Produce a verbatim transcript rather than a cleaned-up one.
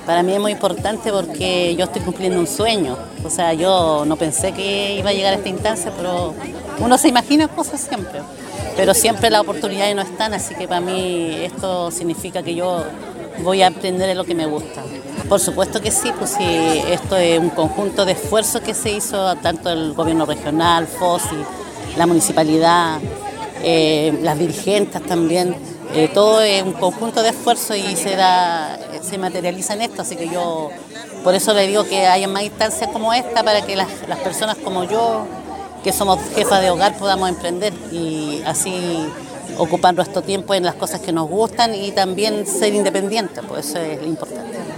Para mí es muy importante porque yo estoy cumpliendo un sueño. O sea, yo no pensé que iba a llegar a esta instancia, pero uno se imagina cosas siempre. Pero siempre las oportunidades no están, así que para mí esto significa que yo voy a aprender de lo que me gusta. Por supuesto que sí, pues sí, esto es un conjunto de esfuerzos que se hizo, tanto el gobierno regional, FOSI, la municipalidad, eh, las dirigentes también. Eh, todo es un conjunto de esfuerzos y se da, se materializa en esto, así que yo por eso le digo que haya más instancias como esta para que las, las personas como yo, que somos jefas de hogar, podamos emprender y así ocupar nuestro tiempo en las cosas que nos gustan y también ser independientes, pues eso es lo importante.